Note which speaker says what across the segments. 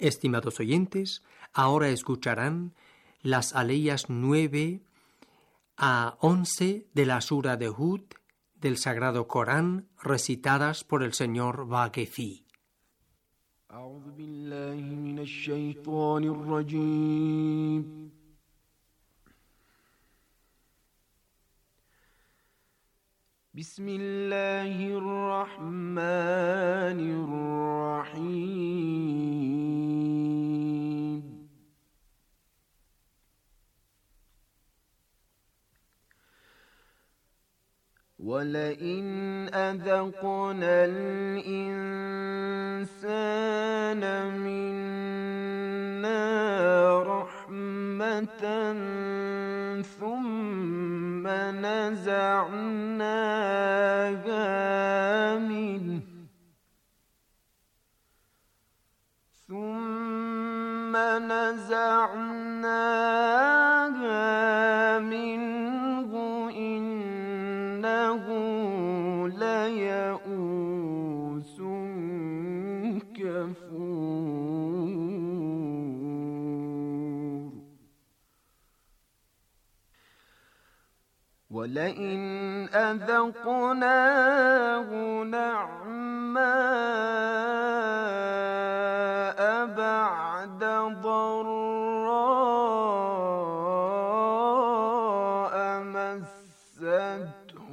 Speaker 1: Estimados oyentes, ahora escucharán las aleyas 9 a 11 de la Sura de Hud del Sagrado Corán, recitadas por el señor Vaquefi.
Speaker 2: أعوذ بالله من الشيطان الرجيم. بسم الله الرحمن الرحيم. ولئن أذقنا الإنسان منا رحمة ثم نزعناها منه إنه ليئوس كفور. ولئن أذقناه نعماء بعد ضراء مسته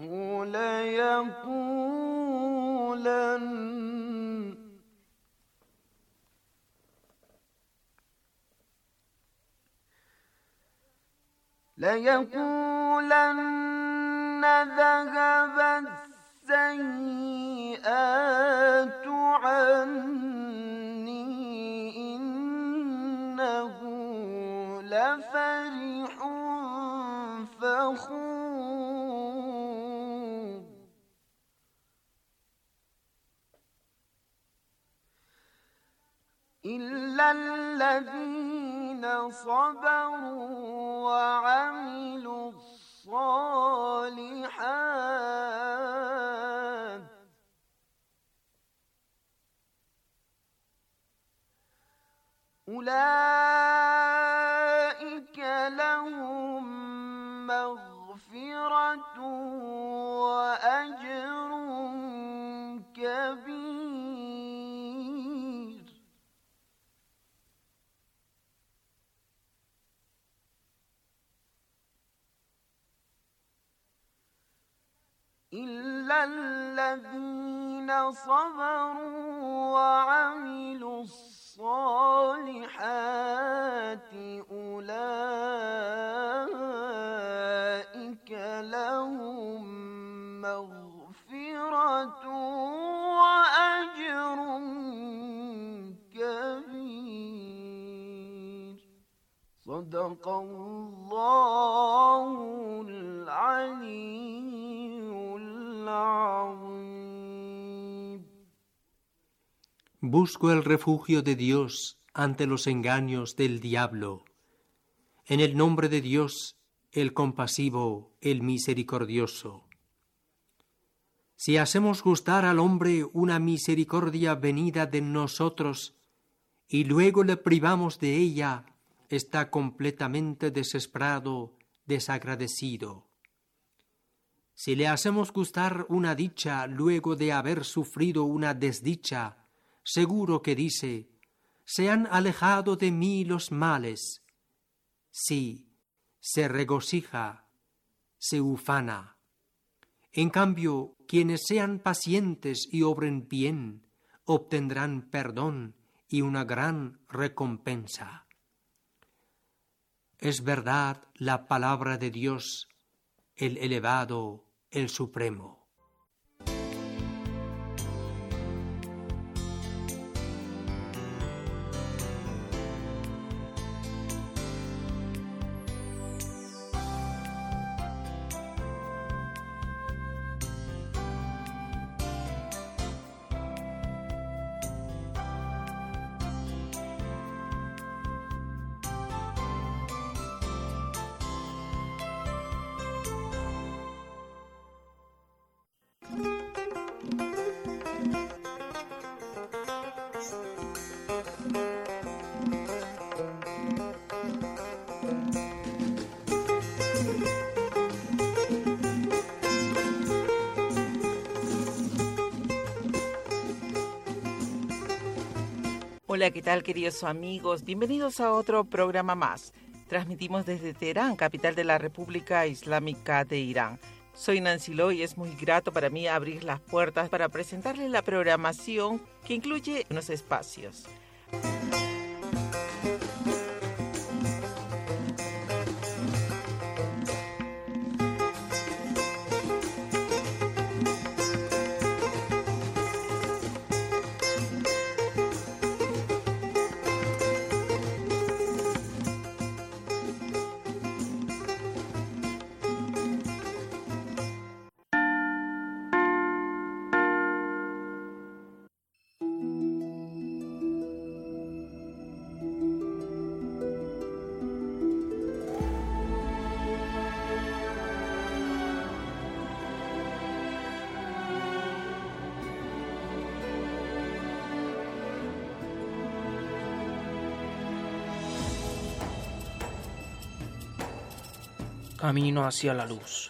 Speaker 2: ليقولن ذهب السيئات عني إنه لفرح فخور. إلا الذين صبروا وعملوا الصالحات أولئك لهم مغفرة وأجر كبير. إلا الذين صبروا وعملوا الصالحات أولئك لهم مغفرة وأجر كبير. صدق الله العلي العظيم.
Speaker 1: Busco el refugio de Dios ante los engaños del diablo. En el nombre de Dios, el compasivo, el misericordioso. Si hacemos gustar al hombre una misericordia venida de nosotros y luego le privamos de ella, está completamente desesperado, desagradecido. Si le hacemos gustar una dicha luego de haber sufrido una desdicha, seguro que dice: se han alejado de mí los males. Sí, se regocija, se ufana. En cambio, quienes sean pacientes y obren bien, obtendrán perdón y una gran recompensa. Es verdad la palabra de Dios, el elevado, el supremo.
Speaker 3: Hola, ¿qué tal, queridos amigos? Bienvenidos a otro programa más. Transmitimos desde Teherán, capital de la República Islámica de Irán. Soy Nancy Lo y es muy grato para mí abrir las puertas para presentarles la programación que incluye unos espacios.
Speaker 4: Camino hacia la luz.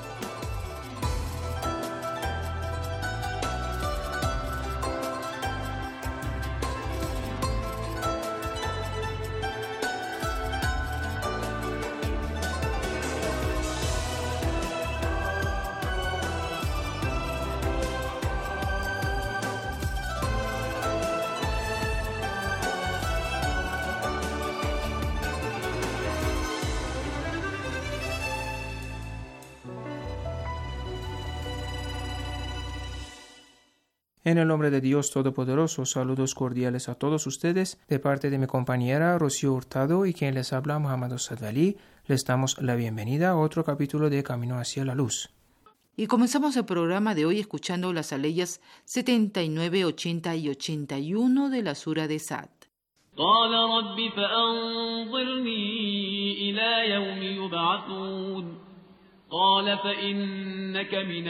Speaker 4: En el nombre de Dios Todopoderoso, saludos cordiales a todos ustedes de parte de mi compañera Rocío Hurtado y quien les habla Muhammad Sadali. Les damos la bienvenida a otro capítulo de Camino hacia la Luz.
Speaker 5: Y comenzamos el programa de hoy escuchando las aleyas 79, 80 y 81 de la Sura de Sad.
Speaker 6: قال رب فأنظرني إلى يوم يبعثون قال فإنك من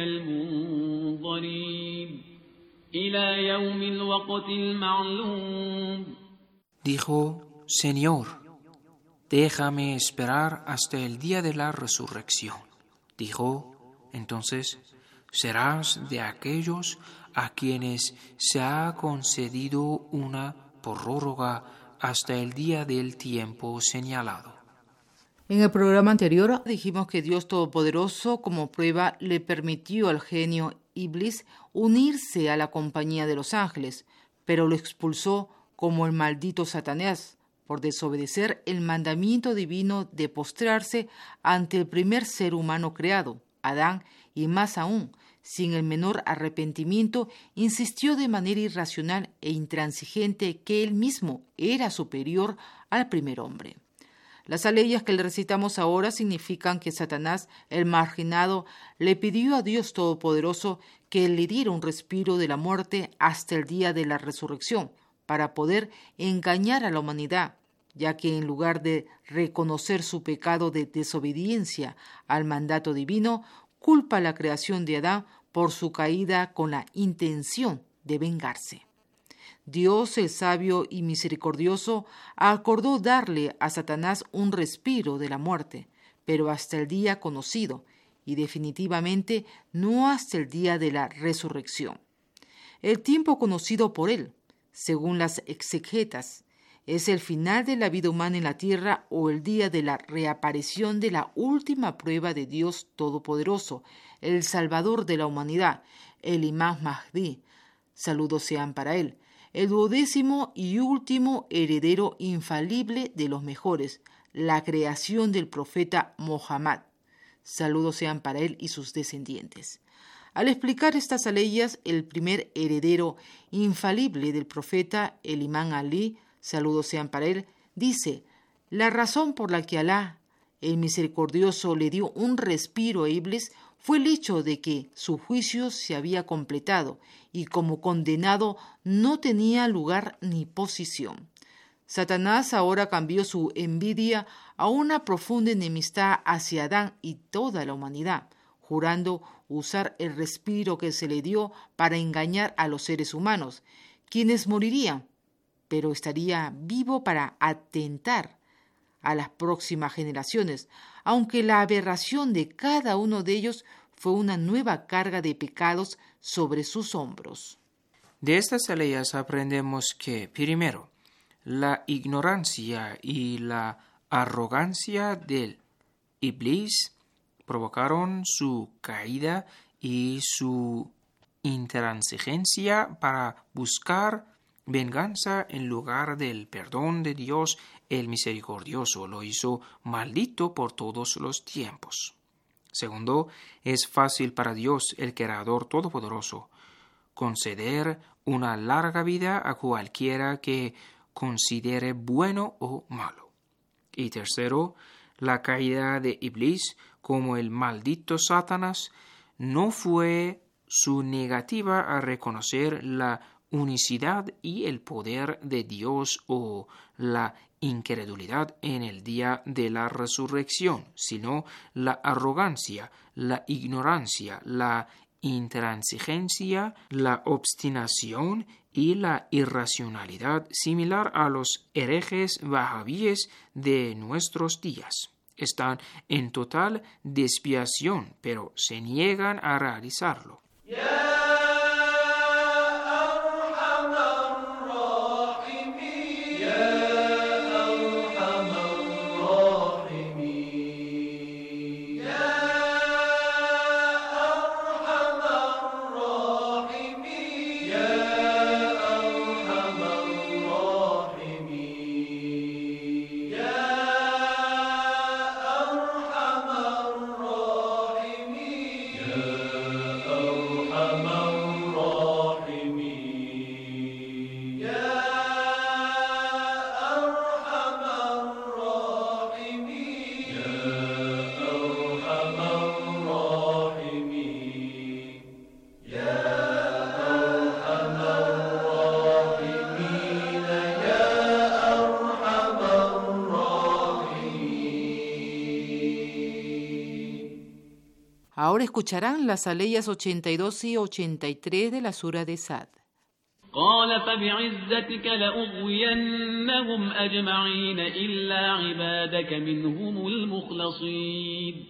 Speaker 6: المنظرين إلى يوم الوقت المعلوم.
Speaker 4: Dijo, Señor, déjame esperar hasta el día de la resurrección. Dijo, entonces, serás de aquellos a quienes se ha concedido una prórroga hasta el día del tiempo señalado.
Speaker 5: En el programa anterior dijimos que Dios Todopoderoso, como prueba, le permitió al genio Iblis unirse a la compañía de los ángeles, pero lo expulsó como el maldito Satanás por desobedecer el mandamiento divino de postrarse ante el primer ser humano creado, Adán, y más aún, sin el menor arrepentimiento, insistió de manera irracional e intransigente que él mismo era superior al primer hombre. Las aleyas que le recitamos ahora significan que Satanás, el marginado, le pidió a Dios Todopoderoso que le diera un respiro de la muerte hasta el día de la resurrección, para poder engañar a la humanidad, ya que en lugar de reconocer su pecado de desobediencia al mandato divino, culpa a la creación de Adán por su caída con la intención de vengarse. Dios, el sabio y misericordioso, acordó darle a Satanás un respiro de la muerte, pero hasta el día conocido, y definitivamente no hasta el día de la resurrección. El tiempo conocido por él, según las exegetas, es el final de la vida humana en la tierra o el día de la reaparición de la última prueba de Dios Todopoderoso, el Salvador de la humanidad, el Imam Mahdi. Saludos sean para él. El 12º y último heredero infalible de los mejores, la creación del profeta Mohammed. Saludos sean para él y sus descendientes. Al explicar estas aleyas, el primer heredero infalible del profeta, el imán Ali, saludos sean para él, dice: la razón por la que Alá, el misericordioso, le dio un respiro a Iblis fue el hecho de que su juicio se había completado y como condenado no tenía lugar ni posición. Satanás ahora cambió su envidia a una profunda enemistad hacia Adán y toda la humanidad, jurando usar el respiro que se le dio para engañar a los seres humanos, quienes morirían, pero estaría vivo para atentar a las próximas generaciones, aunque la aberración de cada uno de ellos fue una nueva carga de pecados sobre sus hombros.
Speaker 4: De estas aleyas aprendemos que, primero, la ignorancia y la arrogancia del Iblis provocaron su caída y su intransigencia para buscar venganza en lugar del perdón de Dios, el misericordioso, lo hizo maldito por todos los tiempos. Segundo, es fácil para Dios, el Creador Todopoderoso, conceder una larga vida a cualquiera que considere bueno o malo. Y tercero, la caída de Iblis como el maldito Satanás no fue su negativa a reconocer la unicidad y el poder de Dios o la incredulidad en el día de la resurrección, sino la arrogancia, la ignorancia, la intransigencia, la obstinación y la irracionalidad similar a los herejes wahabíes de nuestros días. Están en total desviación, pero se niegan a realizarlo.
Speaker 5: Ahora escucharán las aleyas 82 y 83 de la Sura de Sad.
Speaker 6: قال فبعزتك لأغوينهم أجمعين إلا عبادك منهم المخلصين.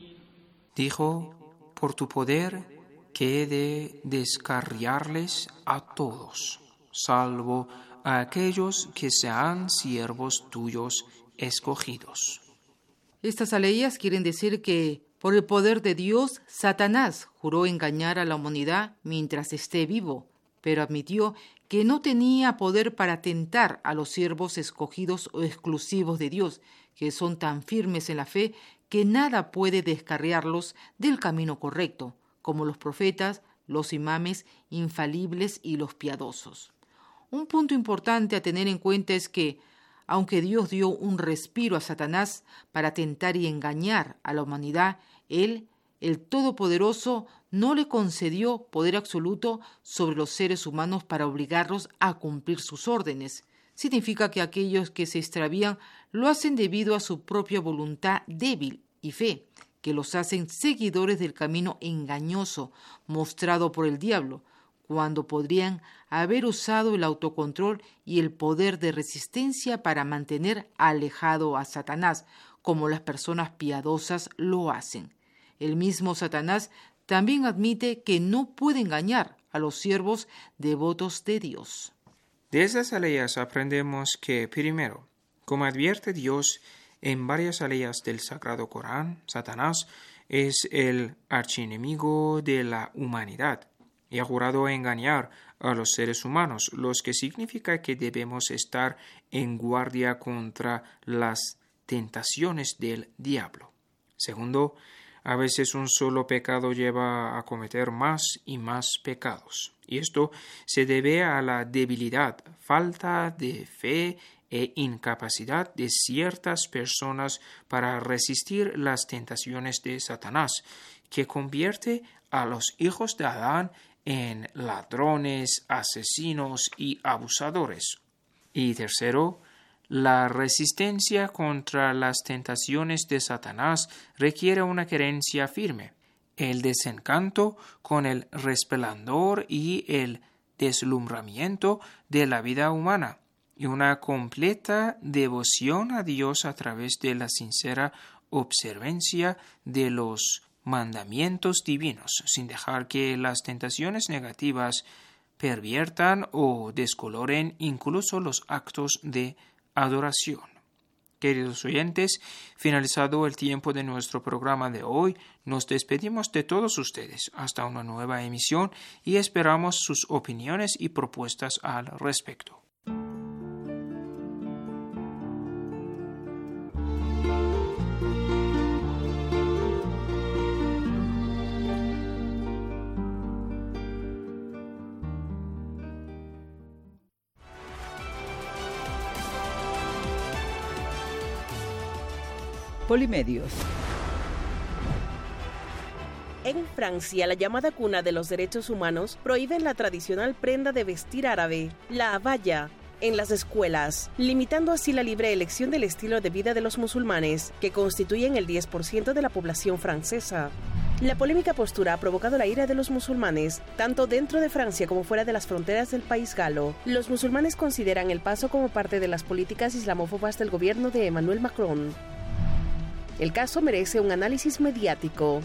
Speaker 4: Dijo, por tu poder que he de descarriarles a todos, salvo a aquellos que sean siervos tuyos escogidos.
Speaker 5: Estas aleyas quieren decir que, por el poder de Dios, Satanás juró engañar a la humanidad mientras esté vivo, pero admitió que no tenía poder para tentar a los siervos escogidos o exclusivos de Dios, que son tan firmes en la fe que nada puede descarriarlos del camino correcto, como los profetas, los imames infalibles y los piadosos. Un punto importante a tener en cuenta es que, aunque Dios dio un respiro a Satanás para tentar y engañar a la humanidad, Él, el Todopoderoso, no le concedió poder absoluto sobre los seres humanos para obligarlos a cumplir sus órdenes. Significa que aquellos que se extravían lo hacen debido a su propia voluntad débil y fe, que los hacen seguidores del camino engañoso mostrado por el diablo, cuando podrían haber usado el autocontrol y el poder de resistencia para mantener alejado a Satanás, como las personas piadosas lo hacen. El mismo Satanás también admite que no puede engañar a los siervos devotos de Dios.
Speaker 4: De estas aleyas aprendemos que, primero, como advierte Dios en varias aleyas del Sagrado Corán, Satanás es el archienemigo de la humanidad y ha jurado engañar a los seres humanos, lo que significa que debemos estar en guardia contra las tentaciones del diablo. Segundo, a veces un solo pecado lleva a cometer más y más pecados, y esto se debe a la debilidad, falta de fe e incapacidad de ciertas personas para resistir las tentaciones de Satanás, que convierte a los hijos de Adán en ladrones, asesinos y abusadores. Y tercero, la resistencia contra las tentaciones de Satanás requiere una creencia firme, el desencanto con el resplandor y el deslumbramiento de la vida humana, y una completa devoción a Dios a través de la sincera observancia de los mandamientos divinos, sin dejar que las tentaciones negativas perviertan o descoloren incluso los actos de adoración. Queridos oyentes, finalizado el tiempo de nuestro programa de hoy, nos despedimos de todos ustedes hasta una nueva emisión y esperamos sus opiniones y propuestas al respecto.
Speaker 7: Polimedios.
Speaker 8: En Francia, la llamada cuna de los derechos humanos, prohíben la tradicional prenda de vestir árabe, la abaya, en las escuelas, limitando así la libre elección del estilo de vida de los musulmanes, que constituyen el 10% de la población francesa. La polémica postura ha provocado la ira de los musulmanes, tanto dentro de Francia como fuera de las fronteras del país galo. Los musulmanes consideran el paso como parte de las políticas islamófobas del gobierno de Emmanuel Macron. El caso merece un análisis mediático.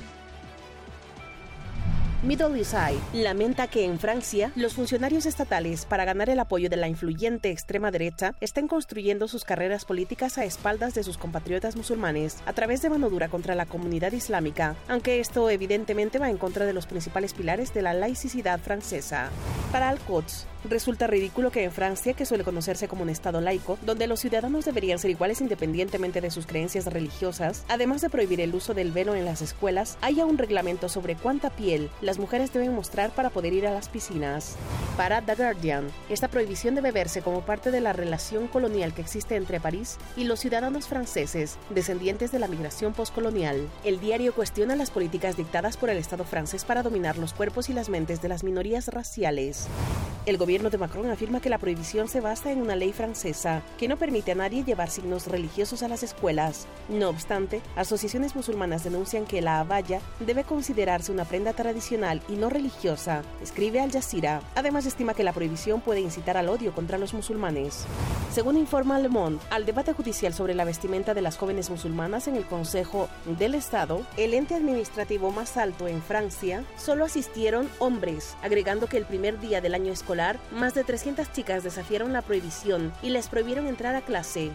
Speaker 8: Middle East Eye lamenta que en Francia los funcionarios estatales, para ganar el apoyo de la influyente extrema derecha, estén construyendo sus carreras políticas a espaldas de sus compatriotas musulmanes a través de mano dura contra la comunidad islámica, aunque esto evidentemente va en contra de los principales pilares de la laicidad francesa. Para Al-Quds, resulta ridículo que en Francia, que suele conocerse como un estado laico, donde los ciudadanos deberían ser iguales independientemente de sus creencias religiosas, además de prohibir el uso del velo en las escuelas, haya un reglamento sobre cuánta piel las mujeres deben mostrar para poder ir a las piscinas. Para The Guardian, esta prohibición debe verse como parte de la relación colonial que existe entre París y los ciudadanos franceses, descendientes de la migración postcolonial. El diario cuestiona las políticas dictadas por el Estado francés para dominar los cuerpos y las mentes de las minorías raciales. El gobierno de Macron afirma que la prohibición se basa en una ley francesa que no permite a nadie llevar signos religiosos a las escuelas. No obstante, asociaciones musulmanas denuncian que la abaya debe considerarse una prenda tradicional y no religiosa, escribe Al Jazeera. Además, estima que la prohibición puede incitar al odio contra los musulmanes. Según informa Le Monde, al debate judicial sobre la vestimenta de las jóvenes musulmanas en el Consejo del Estado, el ente administrativo más alto en Francia, solo asistieron hombres, agregando que el primer día del año escolar, más de 300 chicas desafiaron la prohibición y les prohibieron entrar a clase.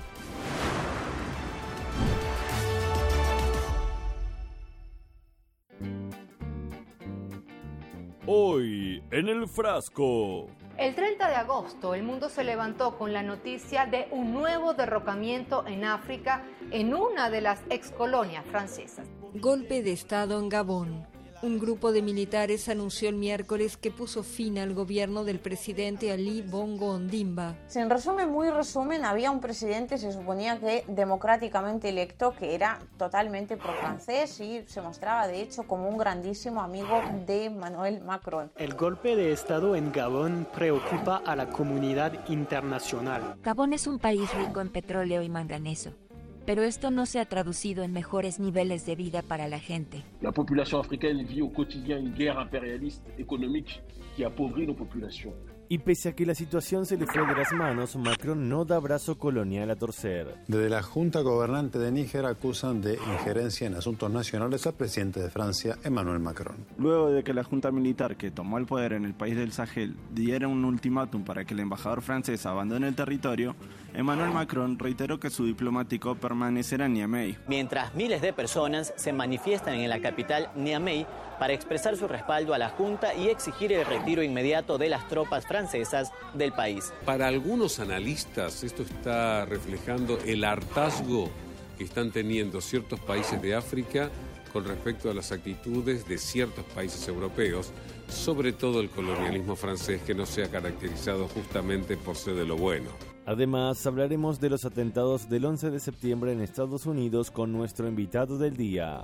Speaker 9: Hoy en el frasco.
Speaker 10: El 30 de agosto, el mundo se levantó con la noticia de un nuevo derrocamiento en África en una de las excolonias francesas.
Speaker 11: Golpe de Estado en Gabón. Un grupo de militares anunció el miércoles que puso fin al gobierno del presidente Ali Bongo Ondimba.
Speaker 12: En resumen, muy resumen, había un presidente, se suponía que democráticamente electo, que era totalmente pro-francés y se mostraba de hecho como un grandísimo amigo de Emmanuel Macron.
Speaker 13: El golpe de Estado en Gabón preocupa a la comunidad internacional.
Speaker 14: Gabón es un país rico en petróleo y manganeso, pero esto no se ha traducido en mejores niveles de vida para la gente.
Speaker 15: La población africana vive au quotidien une guerre impérialiste économique qui appauvrit nos populations.
Speaker 9: Y pese a que la situación se le fue de las manos, Macron no da brazo colonial a torcer.
Speaker 16: Desde la Junta Gobernante de Níger acusan de injerencia en asuntos nacionales al presidente de Francia, Emmanuel Macron.
Speaker 17: Luego de que la Junta Militar que tomó el poder en el país del Sahel diera un ultimátum para que el embajador francés abandone el territorio, Emmanuel Macron reiteró que su diplomático permanecerá en Niamey.
Speaker 18: Mientras miles de personas se manifiestan en la capital Niamey para expresar su respaldo a la Junta y exigir el retiro inmediato de las tropas francesas del país.
Speaker 19: Para algunos analistas esto está reflejando el hartazgo que están teniendo ciertos países de África con respecto a las actitudes de ciertos países europeos, sobre todo el colonialismo francés, que no se ha caracterizado justamente por ser de lo bueno.
Speaker 9: Además, hablaremos de los atentados del 11 de septiembre en Estados Unidos con nuestro invitado del día.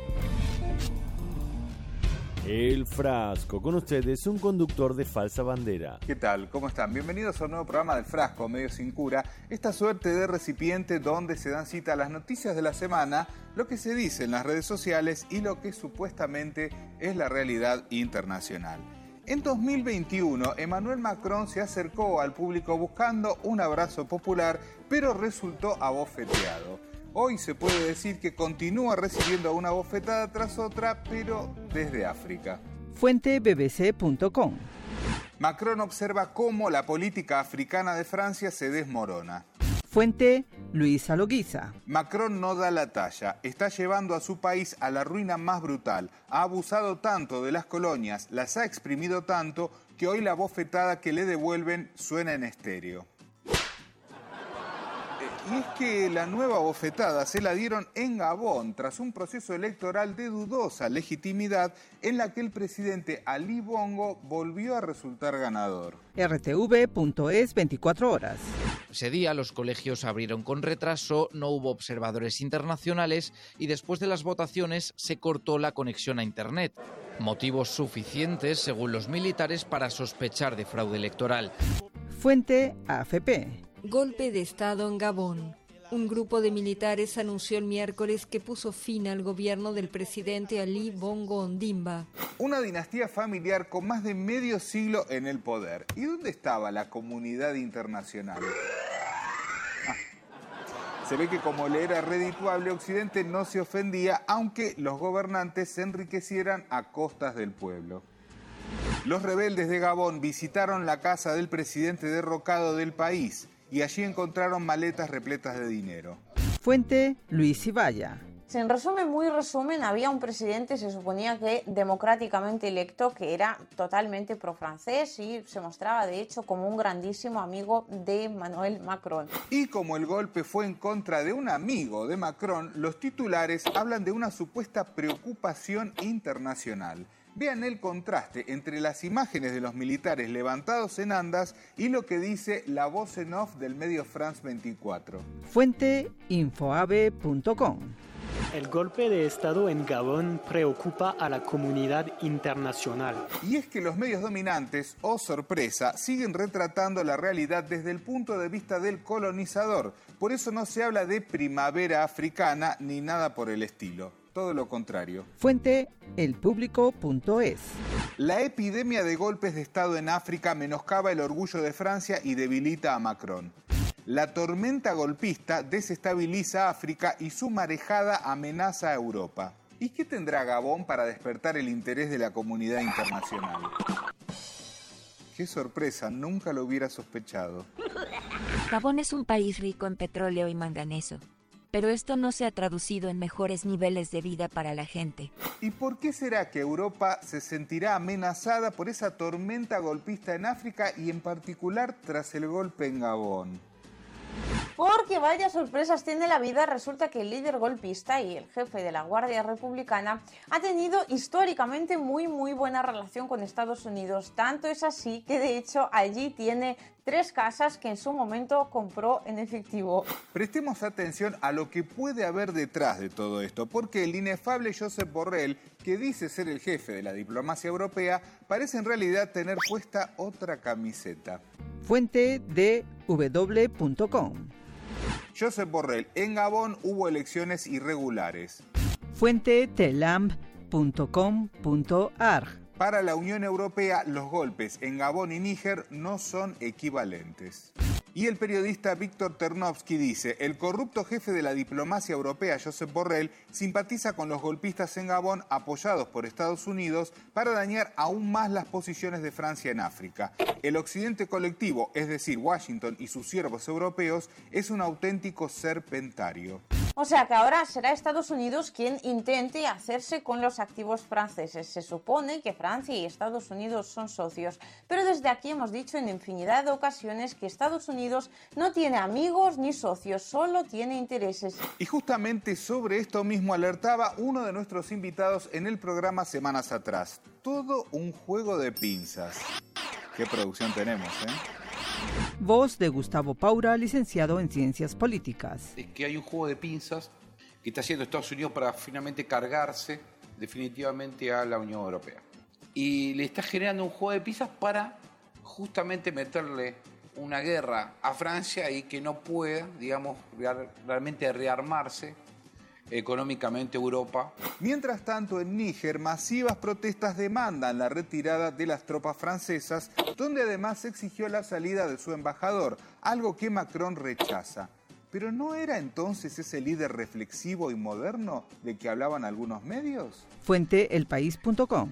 Speaker 9: El Frasco, con ustedes un conductor de falsa bandera.
Speaker 20: ¿Qué tal? ¿Cómo están? Bienvenidos a un nuevo programa del Frasco, Medio Sin Cura. Esta suerte de recipiente donde se dan cita a las noticias de la semana, lo que se dice en las redes sociales y lo que supuestamente es la realidad internacional. En 2021, Emmanuel Macron se acercó al público buscando un abrazo popular, pero resultó abofeteado. Hoy se puede decir que continúa recibiendo una bofetada tras otra, pero desde África.
Speaker 7: Fuente bbc.com.
Speaker 20: Macron observa cómo la política africana de Francia se desmorona.
Speaker 7: Fuente Luisa Loguiza.
Speaker 20: Macron no da la talla, está llevando a su país a la ruina más brutal. Ha abusado tanto de las colonias, las ha exprimido tanto, que hoy la bofetada que le devuelven suena en estéreo. Y es que la nueva bofetada se la dieron en Gabón tras un proceso electoral de dudosa legitimidad en la que el presidente Ali Bongo volvió a resultar ganador.
Speaker 7: RTV.es 24 horas.
Speaker 21: Ese día los colegios abrieron con retraso, no hubo observadores internacionales y después de las votaciones se cortó la conexión a Internet. Motivos suficientes, según los militares, para sospechar de fraude electoral.
Speaker 7: Fuente AFP.
Speaker 11: Golpe de Estado en Gabón. Un grupo de militares anunció el miércoles que puso fin al gobierno del presidente Ali Bongo Ondimba.
Speaker 20: Una dinastía familiar con más de medio siglo en el poder. ¿Y dónde estaba la comunidad internacional? Se ve que como le era redituable, Occidente no se ofendía, aunque los gobernantes se enriquecieran a costas del pueblo. Los rebeldes de Gabón visitaron la casa del presidente derrocado del país y allí encontraron maletas repletas de dinero.
Speaker 7: Fuente Luis Ibaya.
Speaker 12: En resumen, muy resumen, había un presidente, se suponía que democráticamente electo, que era totalmente pro-francés y se mostraba de hecho como un grandísimo amigo de Emmanuel Macron.
Speaker 20: Y como el golpe fue en contra de un amigo de Macron, los titulares hablan de una supuesta preocupación internacional. Vean el contraste entre las imágenes de los militares levantados en andas y lo que dice la voz en off del medio France 24.
Speaker 7: Fuente infoabe.com.
Speaker 13: El golpe de Estado en Gabón preocupa a la comunidad internacional.
Speaker 20: Y es que los medios dominantes, oh sorpresa, siguen retratando la realidad desde el punto de vista del colonizador. Por eso no se habla de primavera africana ni nada por el estilo. Todo lo contrario.
Speaker 7: Fuente elpublico.es.
Speaker 20: La epidemia de golpes de Estado en África menoscaba el orgullo de Francia y debilita a Macron. La tormenta golpista desestabiliza África y su marejada amenaza a Europa. ¿Y qué tendrá Gabón para despertar el interés de la comunidad internacional? ¡Qué sorpresa! Nunca lo hubiera sospechado.
Speaker 14: Gabón es un país rico en petróleo y manganeso, pero esto no se ha traducido en mejores niveles de vida para la gente.
Speaker 20: ¿Y por qué será que Europa se sentirá amenazada por esa tormenta golpista en África y en particular tras el golpe en Gabón?
Speaker 12: Porque vaya sorpresas tiene la vida, resulta que el líder golpista y el jefe de la Guardia Republicana ha tenido históricamente muy buena relación con Estados Unidos. Tanto es así que de hecho allí tiene 3 casas que en su momento compró en efectivo.
Speaker 20: Prestemos atención a lo que puede haber detrás de todo esto, porque el inefable Josep Borrell, que dice ser el jefe de la diplomacia europea, parece en realidad tener puesta otra camiseta.
Speaker 7: Fuente dw.com.
Speaker 20: Josep Borrell, en Gabón hubo elecciones irregulares.
Speaker 7: Fuente telamb.com.ar.
Speaker 20: Para la Unión Europea, los golpes en Gabón y Níger no son equivalentes. Y el periodista Víctor Ternovsky dice, el corrupto jefe de la diplomacia europea, Josep Borrell, simpatiza con los golpistas en Gabón apoyados por Estados Unidos para dañar aún más las posiciones de Francia en África. El occidente colectivo, es decir, Washington y sus siervos europeos, es un auténtico serpentario.
Speaker 12: O sea que ahora será Estados Unidos quien intente hacerse con los activos franceses. Se supone que Francia y Estados Unidos son socios, pero desde aquí hemos dicho en infinidad de ocasiones que Estados Unidos no tiene amigos ni socios, solo tiene intereses.
Speaker 20: Y justamente sobre esto mismo alertaba uno de nuestros invitados en el programa semanas atrás. Todo un juego de pinzas. ¿Qué producción tenemos,
Speaker 7: Voz de Gustavo Paura, licenciado en Ciencias Políticas.
Speaker 22: Es que hay un juego de pinzas que está haciendo Estados Unidos para finalmente cargarse definitivamente a la Unión Europea. Y le está generando un juego de pinzas para justamente meterle una guerra a Francia y que no pueda, digamos, realmente rearmarse económicamente Europa.
Speaker 20: Mientras tanto, en Níger, masivas protestas demandan la retirada de las tropas francesas, donde además se exigió la salida de su embajador, algo que Macron rechaza. ¿Pero no era entonces ese líder reflexivo y moderno de que hablaban algunos medios?
Speaker 7: Fuente elpaís.com.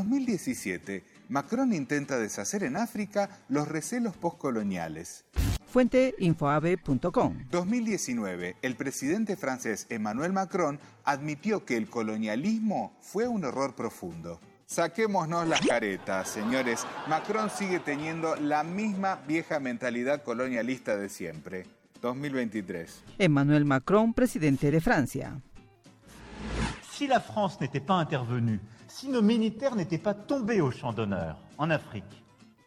Speaker 20: 2017. Macron intenta deshacer en África los recelos postcoloniales.
Speaker 7: Fuente infoave.com.
Speaker 20: 2019, el presidente francés Emmanuel Macron admitió que el colonialismo fue un error profundo. Saquémonos las caretas, señores. Macron sigue teniendo la misma vieja mentalidad colonialista de siempre. 2023.
Speaker 7: Emmanuel Macron, presidente de Francia.
Speaker 1: Si la France n'était pas intervenue, si nos militaires n'étaient pas tombés au champ d'honneur en Afrique,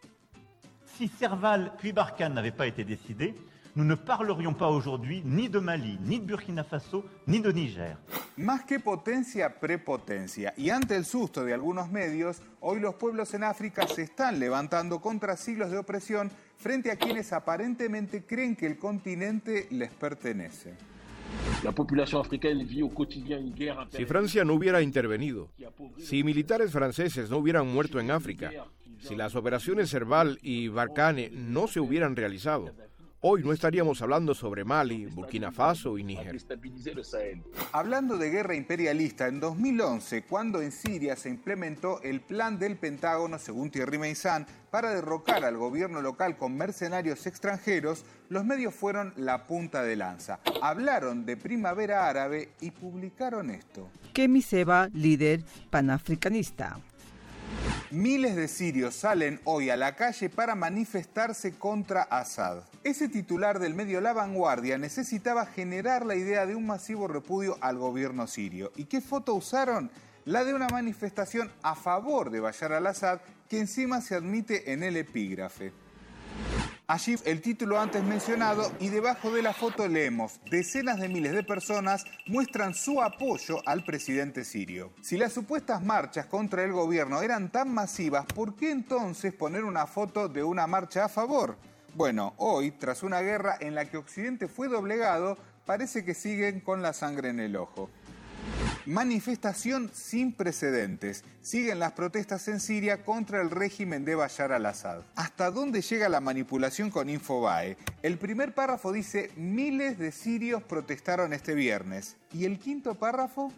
Speaker 1: si Serval puis Barkhane n'avaient pas été décidés, nous ne parlerions pas aujourd'hui ni de Mali, ni de Burkina Faso, ni de Niger.
Speaker 20: Más que potencia, prepotencia. Y ante el susto de algunos medios, hoy los pueblos en África se están levantando contra siglos de opresión frente a quienes aparentemente creen que el continente les pertenece.
Speaker 15: La población africana vive au quotidien une guerre impériale.
Speaker 2: Si Francia no hubiera intervenido, si militares franceses no hubieran muerto en África, si las operaciones Serval y Barkhane no se hubieran realizado, hoy no estaríamos hablando sobre Mali, Burkina Faso y Níger.
Speaker 20: Hablando de guerra imperialista, en 2011, cuando en Siria se implementó el plan del Pentágono, según Thierry Meyssan, para derrocar al gobierno local con mercenarios extranjeros, los medios fueron la punta de lanza. Hablaron de primavera árabe y publicaron esto.
Speaker 7: Kemi Seba, líder panafricanista.
Speaker 20: Miles de sirios salen hoy a la calle para manifestarse contra Assad. Ese titular del medio La Vanguardia necesitaba generar la idea de un masivo repudio al gobierno sirio. ¿Y qué foto usaron? La de una manifestación a favor de Bashar al-Assad, que encima se admite en el epígrafe. Allí el título antes mencionado y debajo de la foto leemos: decenas de miles de personas muestran su apoyo al presidente sirio. Si las supuestas marchas contra el gobierno eran tan masivas, ¿por qué entonces poner una foto de una marcha a favor? Bueno, hoy, tras una guerra en la que Occidente fue doblegado, parece que siguen con la sangre en el ojo. Manifestación sin precedentes. Siguen las protestas en Siria contra el régimen de Bashar al-Assad. ¿Hasta dónde llega la manipulación con Infobae? El primer párrafo dice: miles de sirios protestaron este viernes. ¿Y el quinto párrafo?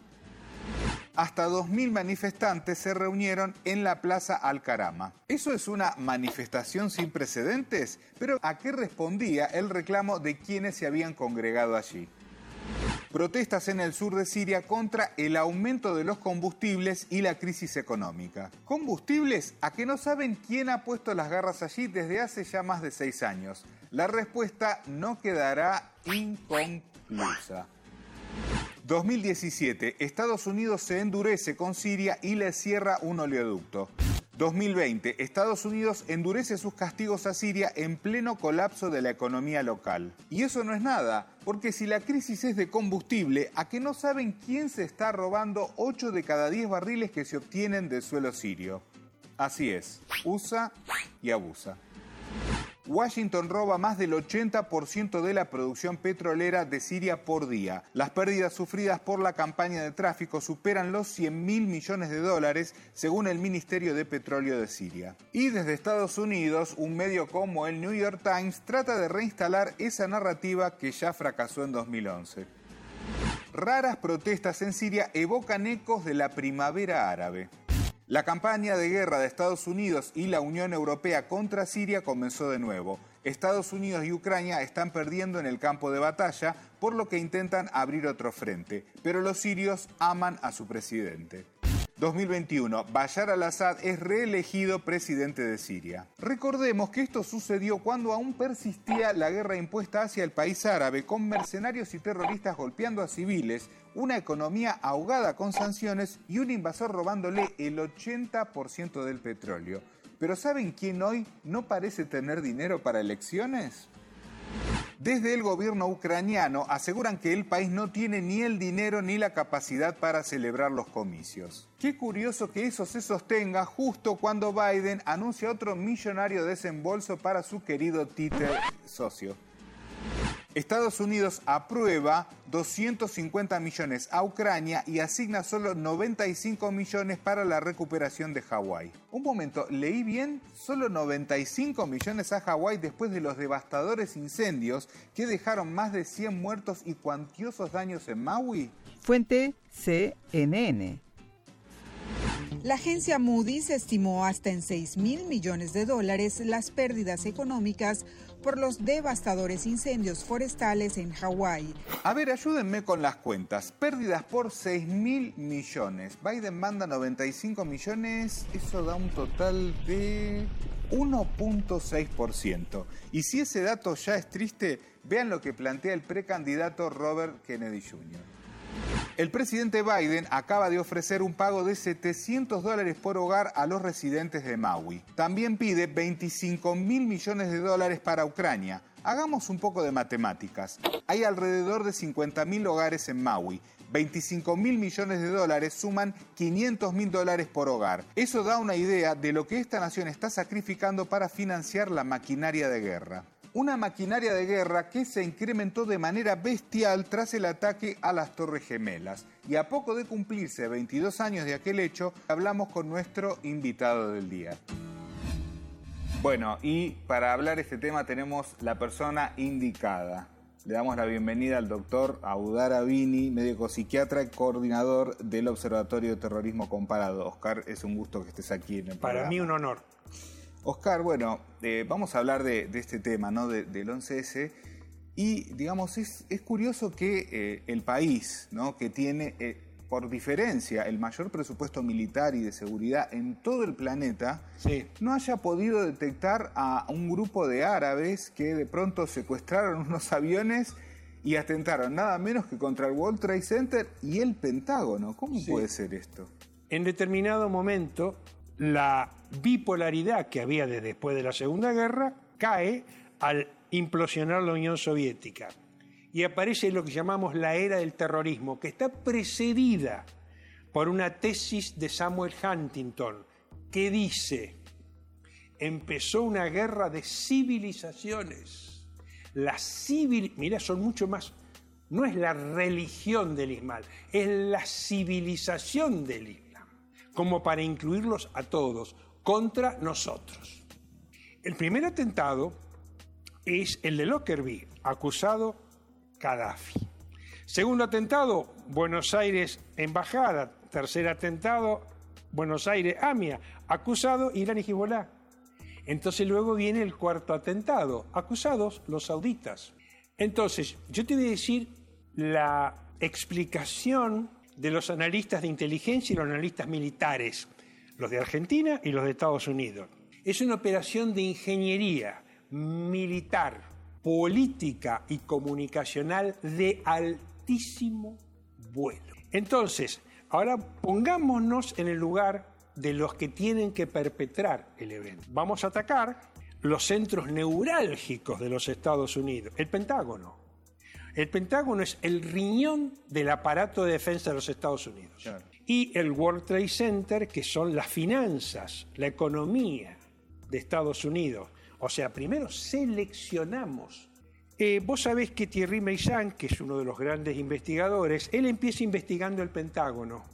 Speaker 20: Hasta 2.000 manifestantes se reunieron en la Plaza Al-Karama. ¿Eso es una manifestación sin precedentes? Pero ¿a qué respondía el reclamo de quienes se habían congregado allí? Protestas en el sur de Siria contra el aumento de los combustibles y la crisis económica. ¿Combustibles? ¿A que no saben quién ha puesto las garras allí desde hace ya más de 6 años? La respuesta no quedará inconclusa. 2017. Estados Unidos se endurece con Siria y le cierra un oleoducto. 2020. Estados Unidos endurece sus castigos a Siria en pleno colapso de la economía local. Y eso no es nada, porque si la crisis es de combustible, ¿a que no saben quién se está robando 8 de cada 10 barriles que se obtienen del suelo sirio? Así es, usa y abusa. Washington roba más del 80% de la producción petrolera de Siria por día. Las pérdidas sufridas por la campaña de tráfico superan los 100.000 millones de dólares, según el Ministerio de Petróleo de Siria. Y desde Estados Unidos, un medio como el New York Times trata de reinstalar esa narrativa que ya fracasó en 2011. Raras protestas en Siria evocan ecos de la primavera árabe. La campaña de guerra de Estados Unidos y la Unión Europea contra Siria comenzó de nuevo. Estados Unidos y Ucrania están perdiendo en el campo de batalla, por lo que intentan abrir otro frente. Pero los sirios aman a su presidente. 2021. Bashar al-Assad es reelegido presidente de Siria. Recordemos que esto sucedió cuando aún persistía la guerra impuesta hacia el país árabe, con mercenarios y terroristas golpeando a civiles, una economía ahogada con sanciones y un invasor robándole el 80% del petróleo. ¿Pero saben quién hoy no parece tener dinero para elecciones? Desde el gobierno ucraniano aseguran que el país no tiene ni el dinero ni la capacidad para celebrar los comicios. Qué curioso que eso se sostenga justo cuando Biden anuncia otro millonario desembolso para su querido títere socio. Estados Unidos aprueba 250 millones a Ucrania y asigna solo 95 millones para la recuperación de Hawái. Un momento, ¿leí bien? ¿Solo 95 millones a Hawái después de los devastadores incendios que dejaron más de 100 muertos y cuantiosos daños en Maui?
Speaker 7: Fuente CNN.
Speaker 23: La agencia Moody's estimó hasta en $6.000 millones las pérdidas económicas por los devastadores incendios forestales en Hawái.
Speaker 20: A ver, ayúdenme con las cuentas. Pérdidas por 6.000 millones. Biden manda 95 millones. Eso da un total de 1.6%. Y si ese dato ya es triste, vean lo que plantea el precandidato Robert Kennedy Jr. El presidente Biden acaba de ofrecer un pago de $700 por hogar a los residentes de Maui. También pide 25.000 millones de dólares para Ucrania. Hagamos un poco de matemáticas. Hay alrededor de 50.000 hogares en Maui. 25.000 millones de dólares suman $500.000 por hogar. Eso da una idea de lo que esta nación está sacrificando para financiar la maquinaria de guerra. Una maquinaria de guerra que se incrementó de manera bestial tras el ataque a las Torres Gemelas. Y a poco de cumplirse 22 años de aquel hecho, hablamos con nuestro invitado del día. Bueno, y para hablar de este tema tenemos la persona indicada. Le damos la bienvenida al doctor Audara Bini, médico psiquiatra y coordinador del Observatorio de Terrorismo Comparado. Oscar, es un gusto que estés aquí en el programa.
Speaker 3: Para mí un honor.
Speaker 20: Oscar, bueno, vamos a hablar de este tema, ¿no? Del 11S. Y, digamos, es curioso que el país, ¿no? Que tiene, por diferencia, el mayor presupuesto militar y de seguridad en todo el planeta, sí, no haya podido detectar a un grupo de árabes que de pronto secuestraron unos aviones y atentaron nada menos que contra el World Trade Center y el Pentágono. ¿Cómo puede ser esto?
Speaker 3: En determinado momento, la bipolaridad que había desde después de la Segunda Guerra cae al implosionar la Unión Soviética. Y aparece lo que llamamos la era del terrorismo, que está precedida por una tesis de Samuel Huntington, que dice: empezó una guerra de civilizaciones. Mira, son mucho más, no es la religión del Islam, es la civilización del Islam, como para incluirlos a todos, contra nosotros. El primer atentado es el de Lockerbie, acusado Gaddafi. Segundo atentado, Buenos Aires Embajada. Tercer atentado, Buenos Aires AMIA, acusado Irán y Hezbollah. Entonces luego viene el cuarto atentado, acusados los sauditas. Entonces, yo te voy a decir la explicación de los analistas de inteligencia y los analistas militares, los de Argentina y los de Estados Unidos. Es una operación de ingeniería militar, política y comunicacional de altísimo vuelo. Entonces, ahora pongámonos en el lugar de los que tienen que perpetrar el evento. Vamos a atacar los centros neurálgicos de los Estados Unidos, el Pentágono. El Pentágono es el riñón del aparato de defensa de los Estados Unidos. Claro. Y el World Trade Center, que son las finanzas, la economía de Estados Unidos. O sea, primero seleccionamos. Vos sabés que Thierry Meilland, que es uno de los grandes investigadores, él empieza investigando el Pentágono.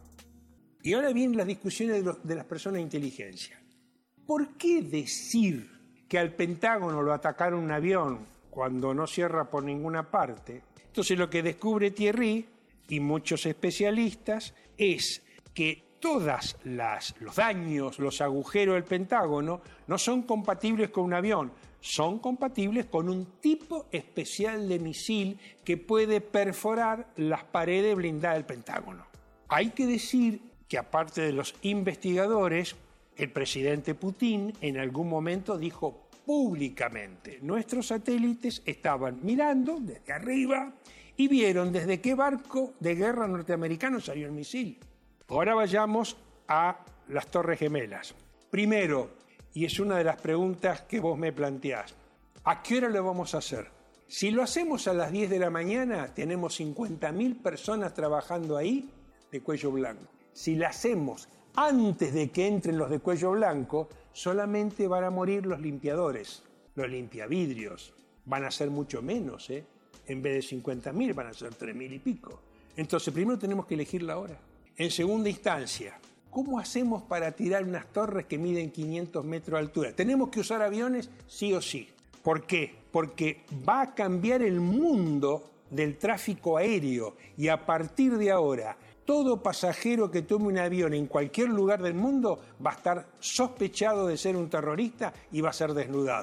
Speaker 3: Y ahora vienen las discusiones de las personas de inteligencia. ¿Por qué decir que al Pentágono lo atacaron un avión cuando no cierra por ninguna parte? Entonces lo que descubre Thierry y muchos especialistas es que todos los daños, los agujeros del Pentágono no son compatibles con un avión, son compatibles con un tipo especial de misil que puede perforar las paredes blindadas del Pentágono. Hay que decir que aparte de los investigadores, el presidente Putin en algún momento dijo públicamente: nuestros satélites estaban mirando desde arriba y vieron desde qué barco de guerra norteamericano salió el misil. Ahora vayamos a las Torres Gemelas. Primero, y es una de las preguntas que vos me planteás, ¿a qué hora lo vamos a hacer? Si lo hacemos a las 10 de la mañana, tenemos 50.000 personas trabajando ahí de cuello blanco. Si lo hacemos antes de que entren los de cuello blanco, solamente van a morir los limpiadores, los limpiavidrios. Van a ser mucho menos, ¿eh? En vez de 50.000 van a ser 3.000 y pico. Entonces, primero tenemos que elegir la hora. En segunda instancia, ¿cómo hacemos para tirar unas torres que miden 500 metros de altura? ¿Tenemos que usar aviones? Sí o sí. ¿Por qué? Porque va a cambiar el mundo del tráfico aéreo y a partir de ahora, todo pasajero que tome un avión en cualquier lugar del mundo va a estar sospechado de ser un terrorista y va a ser desnudado.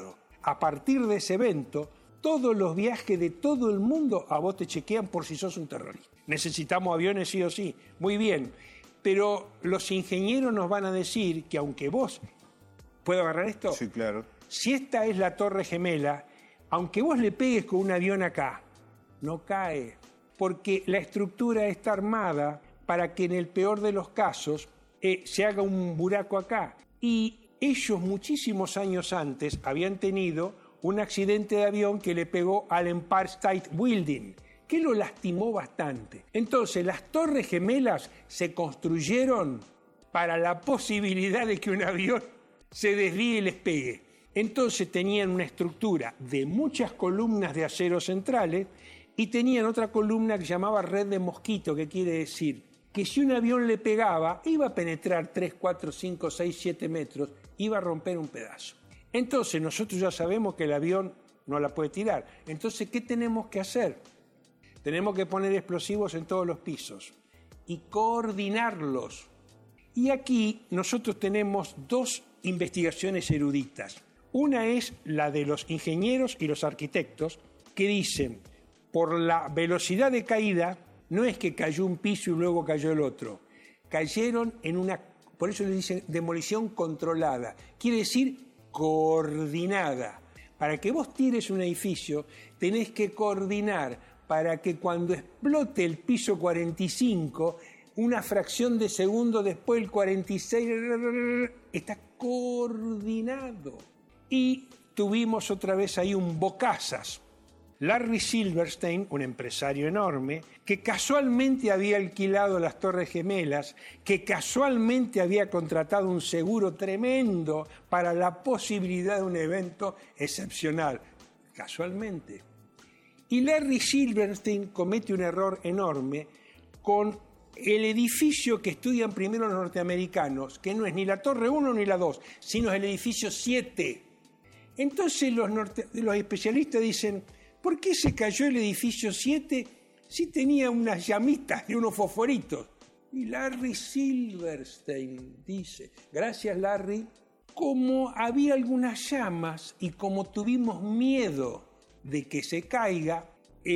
Speaker 3: a partir de ese evento, todos los viajes de todo el mundo a vos te chequean por si sos un terrorista. Necesitamos aviones sí o sí, muy bien, pero los ingenieros nos van a decir que aunque vos... ¿Puedo agarrar esto?
Speaker 20: Sí, claro.
Speaker 3: Si esta es la Torre Gemela, aunque vos le pegues con un avión acá, no cae, porque la estructura está armada para que en el peor de los casos se haga un buraco acá. Y ellos muchísimos años antes habían tenido un accidente de avión que le pegó al Empire State Building, que lo lastimó bastante. Entonces, las Torres Gemelas se construyeron para la posibilidad de que un avión se desvíe y les pegue. Entonces tenían una estructura de muchas columnas de acero centrales y tenían otra columna que se llamaba red de mosquito, que quiere decir que si un avión le pegaba, iba a penetrar 3, 4, 5, 6, 7 metros, iba a romper un pedazo. Entonces nosotros ya sabemos que el avión no la puede tirar. Entonces, ¿qué tenemos que hacer? Tenemos que poner explosivos en todos los pisos y coordinarlos. Y aquí nosotros tenemos dos investigaciones eruditas. Una es la de los ingenieros y los arquitectos que dicen, por la velocidad de caída, no es que cayó un piso y luego cayó el otro. Cayeron en una, por eso le dicen demolición controlada. Quiere decir coordinada. Para que vos tires un edificio, tenés que coordinar para que cuando explote el piso 45, una fracción de segundo después el 46, está coordinado. Y tuvimos otra vez ahí un bocazas. Larry Silverstein, un empresario enorme, que casualmente había alquilado las Torres Gemelas, que casualmente había contratado un seguro tremendo para la posibilidad de un evento excepcional. Casualmente. Y Larry Silverstein comete un error enorme con el edificio que estudian primero los norteamericanos, que no es ni la Torre 1 ni la 2, sino es el edificio 7. Entonces los especialistas dicen, ¿por qué se cayó el edificio 7 si tenía unas llamitas y unos fosforitos? Y Larry Silverstein dice, gracias Larry, como había algunas llamas y como tuvimos miedo de que se caiga,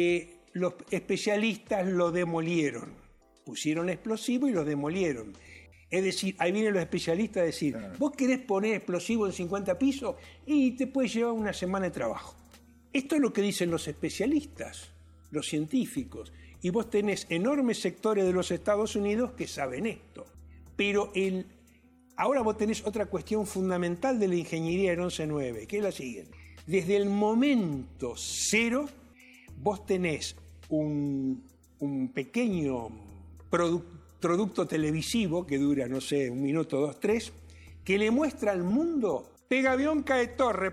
Speaker 3: los especialistas lo demolieron. Pusieron explosivo y lo demolieron. Es decir, ahí vienen los especialistas a decir, vos querés poner explosivo en 50 pisos y te puede llevar una semana de trabajo. Esto es lo que dicen los especialistas, los científicos, y vos tenés enormes sectores de los Estados Unidos que saben esto. Pero ahora vos tenés otra cuestión fundamental de la ingeniería del 11-9, que es la siguiente. Desde el momento cero, vos tenés un pequeño producto televisivo que dura, no sé, 1 minuto, 2, 3, que le muestra al mundo, pega avión, cae torre,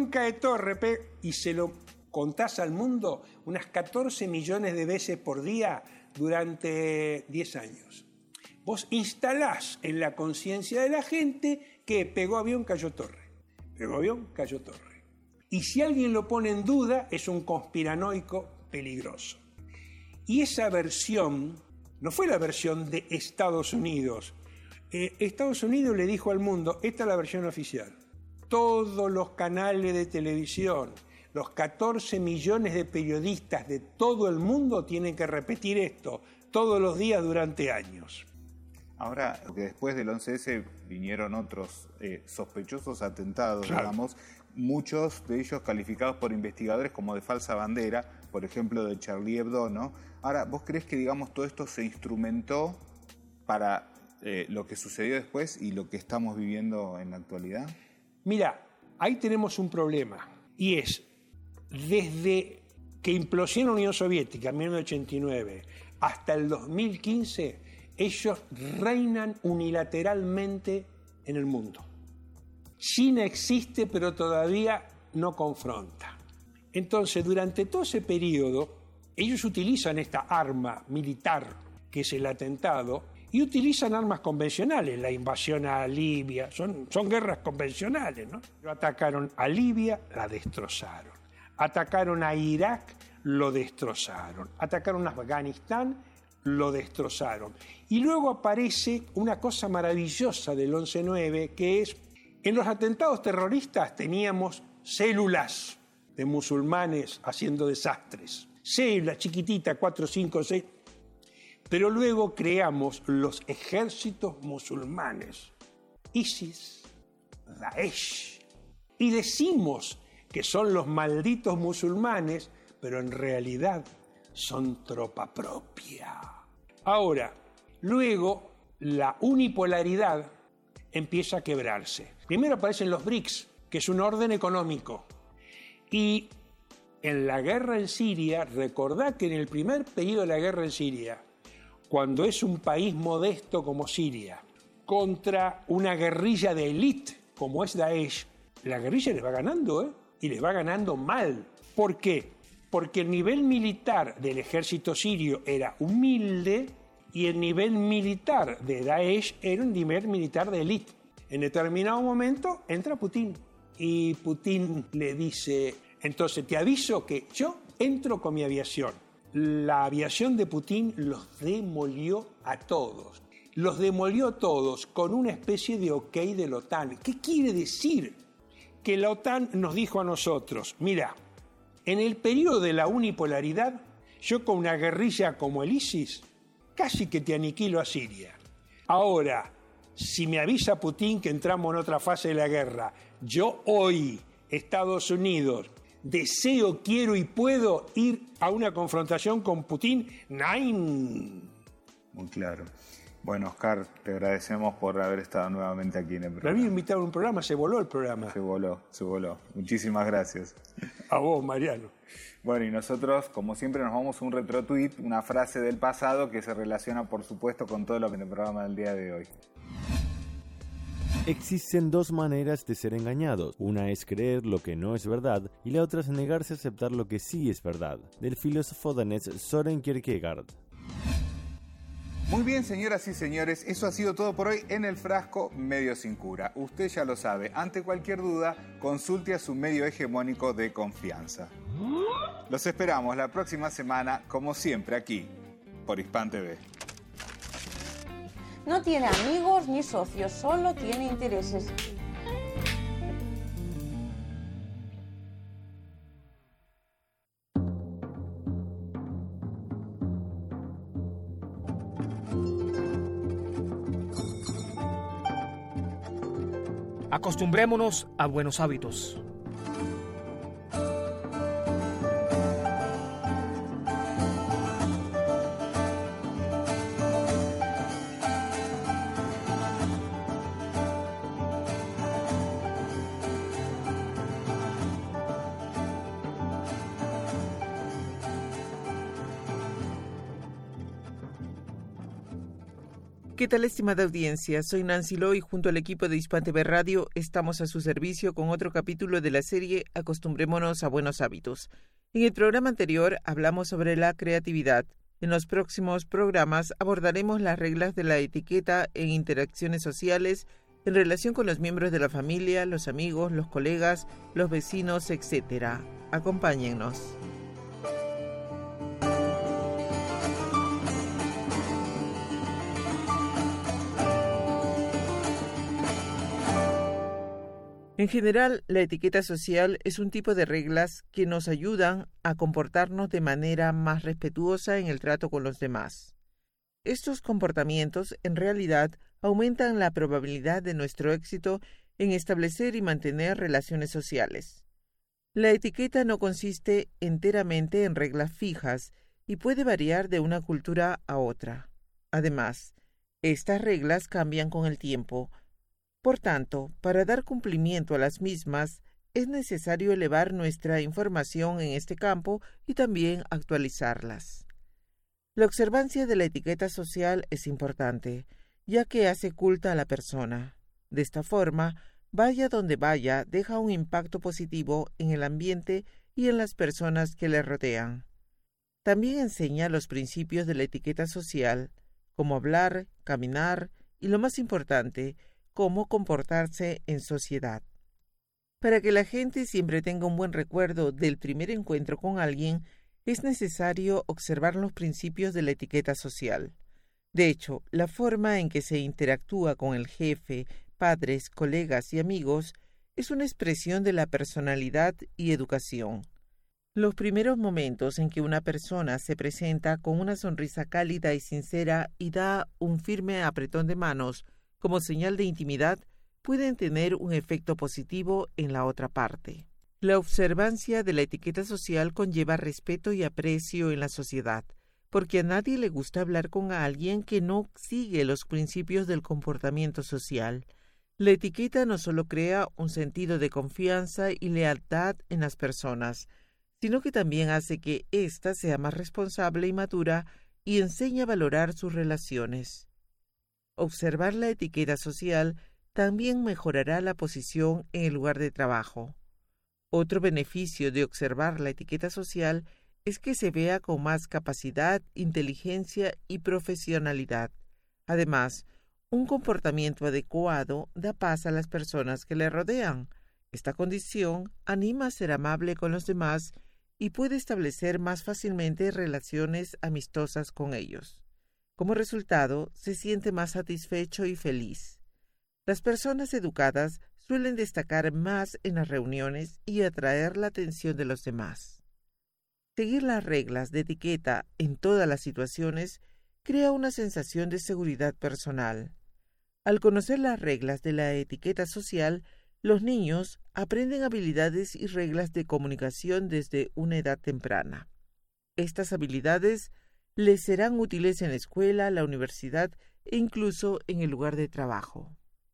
Speaker 3: y se lo contás al mundo unas 14 millones de veces por día durante 10 años. Vos instalás en la conciencia de la gente que pegó avión, cayó torre. Pegó avión, cayó torre. Y si alguien lo pone en duda, es un conspiranoico peligroso. Y esa versión no fue la versión de Estados Unidos. Estados Unidos le dijo al mundo, esta es la versión oficial. Todos los canales de televisión, los 14 millones de periodistas de todo el mundo tienen que repetir esto todos los días durante años.
Speaker 20: Ahora, que después del 11S vinieron otros sospechosos atentados,
Speaker 3: claro,
Speaker 20: digamos, muchos de ellos calificados por investigadores como de falsa bandera, por ejemplo de Charlie Hebdo, ¿no? Ahora, ¿vos crees que, digamos, todo esto se instrumentó para lo que sucedió después y lo que estamos viviendo en la actualidad?
Speaker 3: Mira, ahí tenemos un problema, y es, desde que implosionó la Unión Soviética en 1989 hasta el 2015, ellos reinan unilateralmente en el mundo. China existe, pero todavía no confronta. Entonces, durante todo ese periodo, ellos utilizan esta arma militar, que es el atentado, y utilizan armas convencionales, la invasión a Libia, son guerras convencionales, ¿no? Atacaron a Libia, la destrozaron. Atacaron a Irak, lo destrozaron. Atacaron a Afganistán, lo destrozaron. Y luego aparece una cosa maravillosa del 11-9, que es, en los atentados terroristas teníamos células de musulmanes haciendo desastres. Células chiquititas, 4, 5, 6. Pero luego creamos los ejércitos musulmanes, ISIS, Daesh, y decimos que son los malditos musulmanes, pero en realidad son tropa propia. Ahora, luego la unipolaridad empieza a quebrarse. Primero aparecen los BRICS, que es un orden económico. Y en la guerra en Siria, recordad que en el primer periodo de la guerra en Siria, cuando es un país modesto como Siria, contra una guerrilla de élite como es Daesh, la guerrilla les va ganando, y les va ganando mal. ¿Por qué? Porque el nivel militar del ejército sirio era humilde y el nivel militar de Daesh era un nivel militar de élite. En determinado momento entra Putin y Putin le dice, entonces te aviso que yo entro con mi aviación. La aviación de Putin los demolió a todos. Los demolió todos con una especie de ok de la OTAN. ¿Qué quiere decir? Que la OTAN nos dijo a nosotros, mira, en el periodo de la unipolaridad, yo con una guerrilla como el ISIS, casi que te aniquilo a Siria. Ahora, si me avisa Putin que entramos en otra fase de la guerra, yo hoy, Estados Unidos, deseo, quiero y puedo ir a una confrontación con Putin. ¡Nein!
Speaker 20: Muy claro. Bueno, Oscar, te agradecemos por haber estado nuevamente aquí en el programa.
Speaker 3: Me había invitado a un programa, se voló el programa.
Speaker 20: Se voló. Muchísimas gracias.
Speaker 3: A vos, Mariano.
Speaker 20: Bueno, y nosotros, como siempre, nos vamos a un retro-tweet, una frase del pasado que se relaciona, por supuesto, con todo lo que es el programa del día de hoy.
Speaker 9: Existen dos maneras de ser engañados. Una es creer lo que no es verdad y la otra es negarse a aceptar lo que sí es verdad. Del filósofo danés Søren Kierkegaard.
Speaker 20: Muy bien, señoras y señores, eso ha sido todo por hoy en El Frasco Medio Sin Cura. Usted ya lo sabe, ante cualquier duda, consulte a su medio hegemónico de confianza. Los esperamos la próxima semana, como siempre, aquí, por Hispan TV.
Speaker 12: No tiene amigos ni socios, solo tiene intereses.
Speaker 4: Acostumbrémonos a buenos hábitos.
Speaker 7: ¿Qué tal, estimada audiencia? Soy Nancy Loy y junto al equipo de Hispan TV Radio estamos a su servicio con otro capítulo de la serie Acostumbrémonos a buenos hábitos. En el programa anterior hablamos sobre la creatividad. En los próximos programas abordaremos las reglas de la etiqueta en interacciones sociales en relación con los miembros de la familia, los amigos, los colegas, los vecinos, etc. Acompáñennos. En general, la etiqueta social es un tipo de reglas que nos ayudan a comportarnos de manera más respetuosa en el trato con los demás. Estos comportamientos, en realidad, aumentan la probabilidad de nuestro éxito en establecer y mantener relaciones sociales. La etiqueta no consiste enteramente en reglas fijas y puede variar de una cultura a otra. Además, estas reglas cambian con el tiempo. Por tanto, para dar cumplimiento a las mismas, es necesario elevar nuestra información en este campo y también actualizarlas. La observancia de la etiqueta social es importante, ya que hace culta a la persona. De esta forma, vaya donde vaya, deja un impacto positivo en el ambiente y en las personas que le rodean. También enseña los principios de la etiqueta social, como hablar, caminar y, lo más importante, cómo comportarse en sociedad. Para que la gente siempre tenga un buen recuerdo del primer encuentro con alguien, es necesario observar los principios de la etiqueta social. De hecho, la forma en que se interactúa con el jefe, padres, colegas y amigos es una expresión de la personalidad y educación. Los primeros momentos en que una persona se presenta con una sonrisa cálida y sincera y da un firme apretón de manos como señal de intimidad pueden tener un efecto positivo en la otra parte. La observancia de la etiqueta social conlleva respeto y aprecio en la sociedad, porque a nadie le gusta hablar con alguien que no sigue los principios del comportamiento social. La etiqueta no solo crea un sentido de confianza y lealtad en las personas, sino que también hace que ésta sea más responsable y madura y enseña a valorar sus relaciones. Observar la etiqueta social también mejorará la posición en el lugar de trabajo. Otro beneficio de observar la etiqueta social es que se vea con más capacidad, inteligencia y profesionalidad. Además, un comportamiento adecuado da paz a las personas que le rodean. Esta condición anima a ser amable con los demás y puede establecer más fácilmente relaciones amistosas con ellos. Como resultado, se siente más satisfecho y feliz. Las personas educadas suelen destacar más en las reuniones y atraer la atención de los demás. Seguir las reglas de etiqueta en todas las situaciones crea una sensación de seguridad personal. Al conocer las reglas de la etiqueta social, los niños aprenden habilidades y reglas de comunicación desde una edad temprana. Estas habilidades les serán útiles en la escuela, la universidad e incluso en el lugar de trabajo.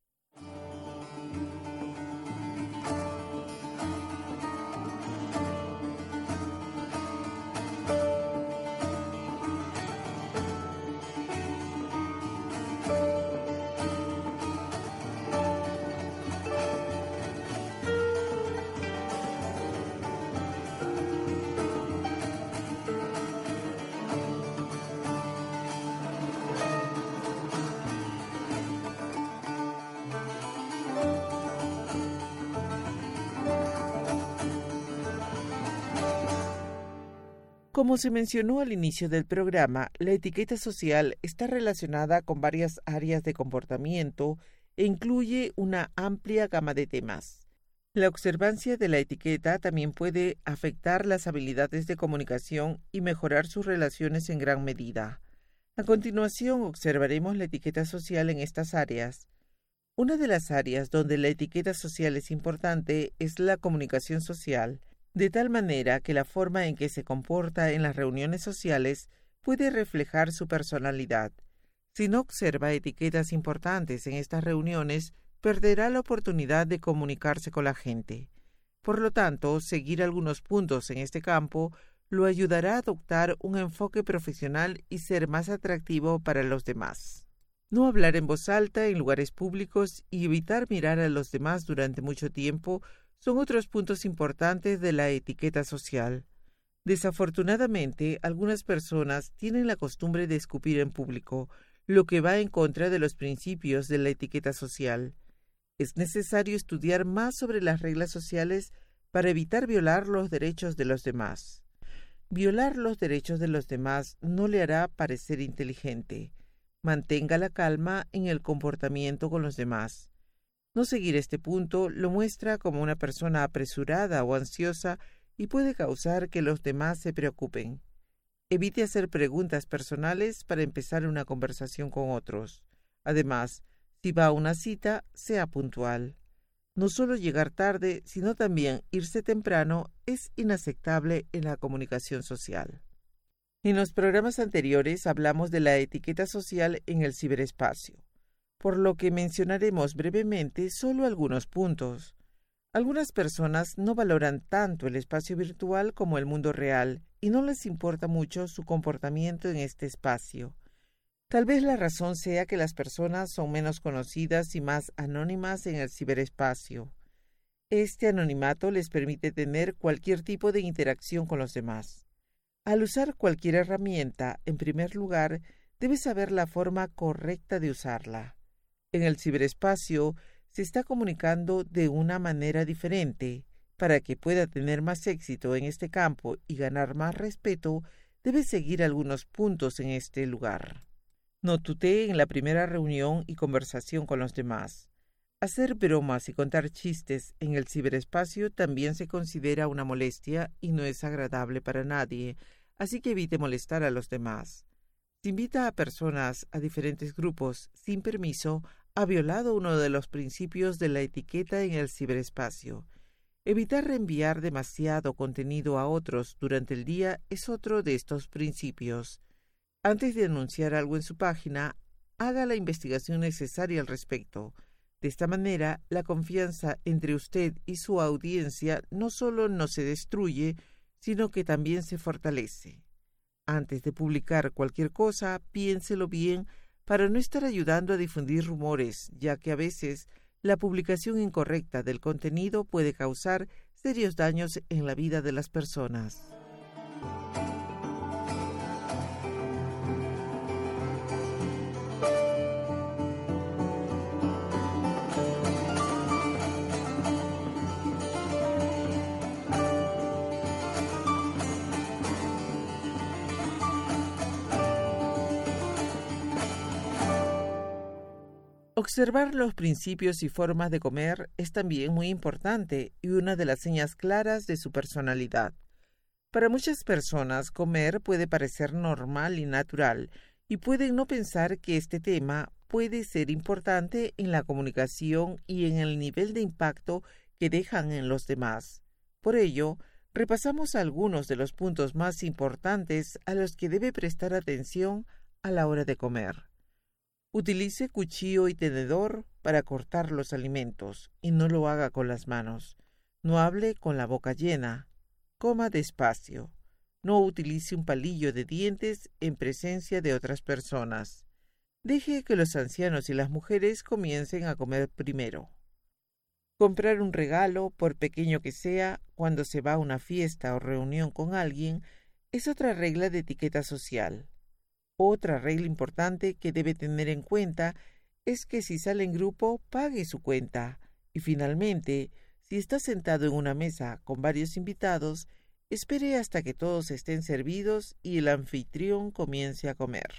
Speaker 7: Como se mencionó al inicio del programa, la etiqueta social está relacionada con varias áreas de comportamiento e incluye una amplia gama de temas. La observancia de la etiqueta también puede afectar las habilidades de comunicación y mejorar sus relaciones en gran medida. A continuación, observaremos la etiqueta social en estas áreas. Una de las áreas donde la etiqueta social es importante es la comunicación social, de tal manera que la forma en que se comporta en las reuniones sociales puede reflejar su personalidad. Si no observa etiquetas importantes en estas reuniones, perderá la oportunidad de comunicarse con la gente. Por lo tanto, seguir algunos puntos en este campo lo ayudará a adoptar un enfoque profesional y ser más atractivo para los demás. No hablar en voz alta en lugares públicos y evitar mirar a los demás durante mucho tiempo son otros puntos importantes de la etiqueta social. Desafortunadamente, algunas personas tienen la costumbre de escupir en público, lo que va en contra de los principios de la etiqueta social. Es necesario estudiar más sobre las reglas sociales para evitar violar los derechos de los demás. Violar los derechos de los demás no le hará parecer inteligente. Mantenga la calma en el comportamiento con los demás. No seguir este punto lo muestra como una persona apresurada o ansiosa y puede causar que los demás se preocupen. Evite hacer preguntas personales para empezar una conversación con otros. Además, si va a una cita, sea puntual. No solo llegar tarde, sino también irse temprano es inaceptable en la comunicación social. En los programas anteriores hablamos de la etiqueta social en el ciberespacio, por lo que mencionaremos brevemente solo algunos puntos. Algunas personas no valoran tanto el espacio virtual como el mundo real y no les importa mucho su comportamiento en este espacio. Tal vez la razón sea que las personas son menos conocidas y más anónimas en el ciberespacio. Este anonimato les permite tener cualquier tipo de interacción con los demás. Al usar cualquier herramienta, en primer lugar, debes saber la forma correcta de usarla. En el ciberespacio se está comunicando de una manera diferente. Para que pueda tener más éxito en este campo y ganar más respeto, debes seguir algunos puntos en este lugar. No tutee en la primera reunión y conversación con los demás. Hacer bromas y contar chistes en el ciberespacio también se considera una molestia y no es agradable para nadie, así que evite molestar a los demás. Si invita a personas a diferentes grupos sin permiso, ha violado uno de los principios de la etiqueta en el ciberespacio. Evitar reenviar demasiado contenido a otros durante el día es otro de estos principios. Antes de anunciar algo en su página, haga la investigación necesaria al respecto. De esta manera, la confianza entre usted y su audiencia no solo no se destruye, sino que también se fortalece. Antes de publicar cualquier cosa, piénselo bien para no estar ayudando a difundir rumores, ya que a veces la publicación incorrecta del contenido puede causar serios daños en la vida de las personas. Observar los principios y formas de comer es también muy importante y una de las señas claras de su personalidad. Para muchas personas, comer puede parecer normal y natural y pueden no pensar que este tema puede ser importante en la comunicación y en el nivel de impacto que dejan en los demás. Por ello, repasamos algunos de los puntos más importantes a los que debe prestar atención a la hora de comer. Utilice cuchillo y tenedor para cortar los alimentos y no lo haga con las manos. No hable con la boca llena. Coma despacio. No utilice un palillo de dientes en presencia de otras personas. Deje que los ancianos y las mujeres comiencen a comer primero. Comprar un regalo, por pequeño que sea, cuando se va a una fiesta o reunión con alguien, es otra regla de etiqueta social. Otra regla importante que debe tener en cuenta es que si sale en grupo, pague su cuenta. Y finalmente, si está sentado en una mesa con varios invitados, espere hasta que todos estén servidos y el anfitrión comience a comer.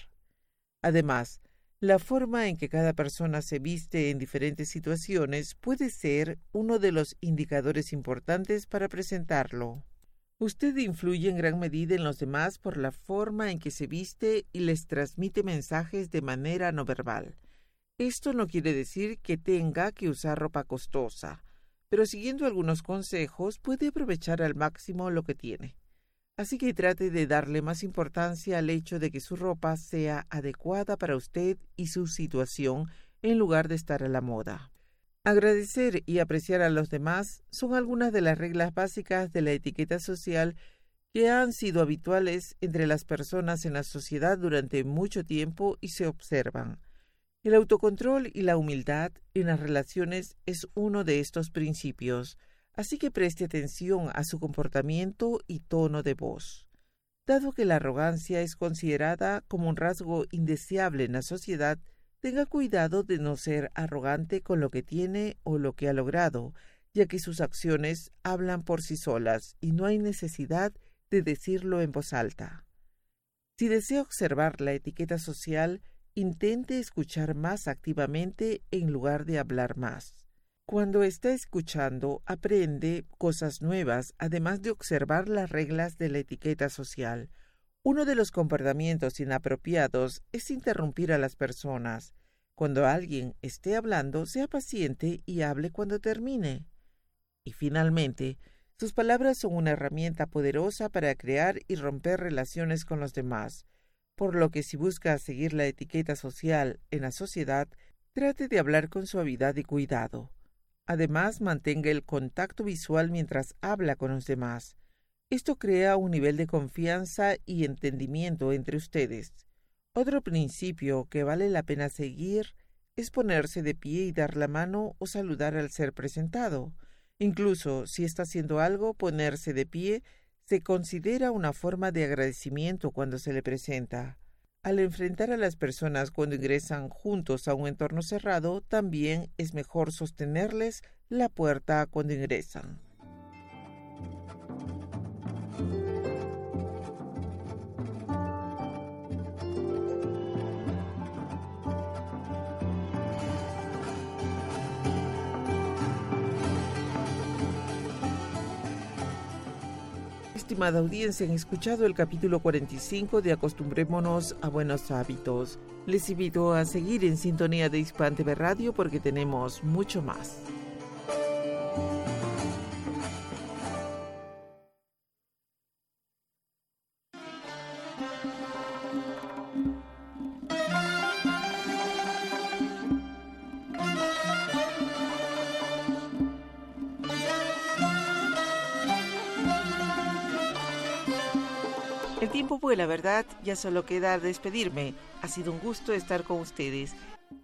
Speaker 7: Además, la forma en que cada persona se viste en diferentes situaciones puede ser uno de los indicadores importantes para presentarlo. Usted influye en gran medida en los demás por la forma en que se viste y les transmite mensajes de manera no verbal. Esto no quiere decir que tenga que usar ropa costosa, pero siguiendo algunos consejos puede aprovechar al máximo lo que tiene. Así que trate de darle más importancia al hecho de que su ropa sea adecuada para usted y su situación en lugar de estar a la moda. Agradecer y apreciar a los demás son algunas de las reglas básicas de la etiqueta social que han sido habituales entre las personas en la sociedad durante mucho tiempo y se observan. El autocontrol y la humildad en las relaciones es uno de estos principios, así que preste atención a su comportamiento y tono de voz. Dado que la arrogancia es considerada como un rasgo indeseable en la sociedad, tenga cuidado de no ser arrogante con lo que tiene o lo que ha logrado, ya que sus acciones hablan por sí solas y no hay necesidad de decirlo en voz alta. Si desea observar la etiqueta social, intente escuchar más activamente en lugar de hablar más. Cuando está escuchando, aprende cosas nuevas, además de observar las reglas de la etiqueta social. Uno de los comportamientos inapropiados es interrumpir a las personas. Cuando alguien esté hablando, sea paciente y hable cuando termine. Y finalmente, sus palabras son una herramienta poderosa para crear y romper relaciones con los demás, por lo que si busca seguir la etiqueta social en la sociedad, trate de hablar con suavidad y cuidado. Además, mantenga el contacto visual mientras habla con los demás. Esto crea un nivel de confianza y entendimiento entre ustedes. Otro principio que vale la pena seguir es ponerse de pie y dar la mano o saludar al ser presentado. Incluso si está haciendo algo, ponerse de pie se considera una forma de agradecimiento cuando se le presenta. Al enfrentar a las personas cuando ingresan juntos a un entorno cerrado, también es mejor sostenerles la puerta cuando ingresan. estimada audiencia, han escuchado el capítulo 45 de Acostumbrémonos a Buenos Hábitos. Les invito a seguir en sintonía de Hispan TV Radio porque tenemos mucho más. El tiempo vuela, ¿verdad? Ya solo queda despedirme. Ha sido un gusto estar con ustedes.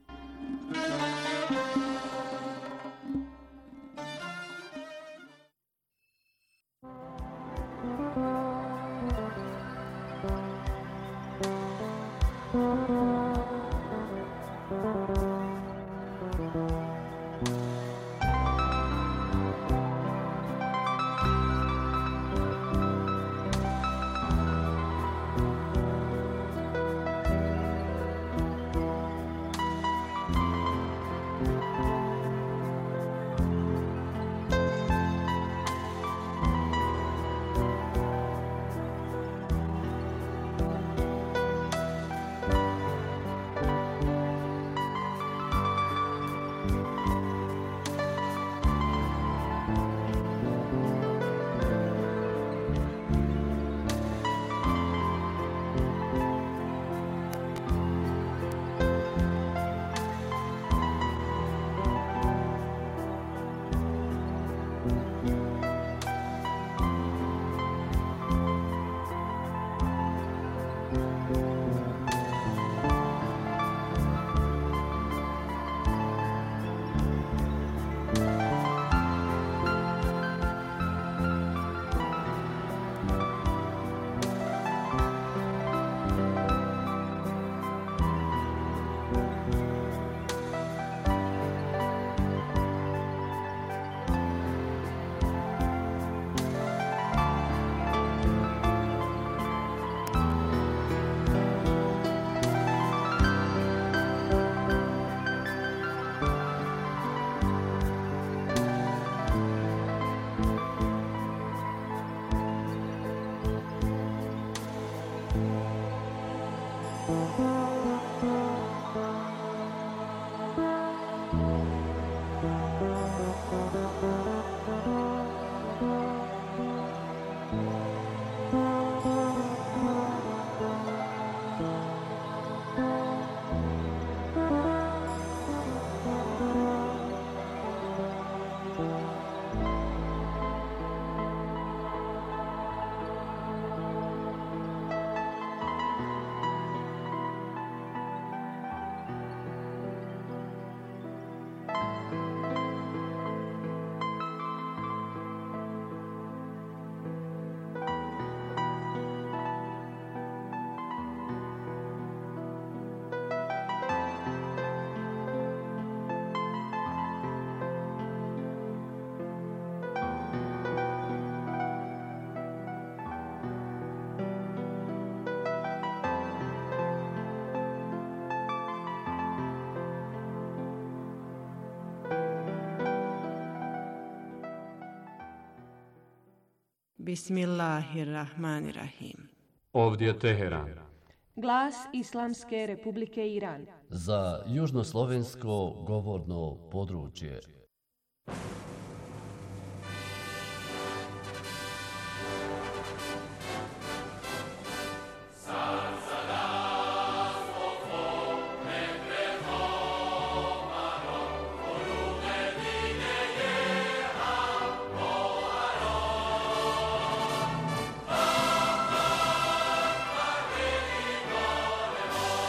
Speaker 5: Bismillahirrahmanirrahim.
Speaker 6: Ovdje Teheran.
Speaker 5: Glas Islamske Republike Iran.
Speaker 8: Za južnoslovensko govorno područje.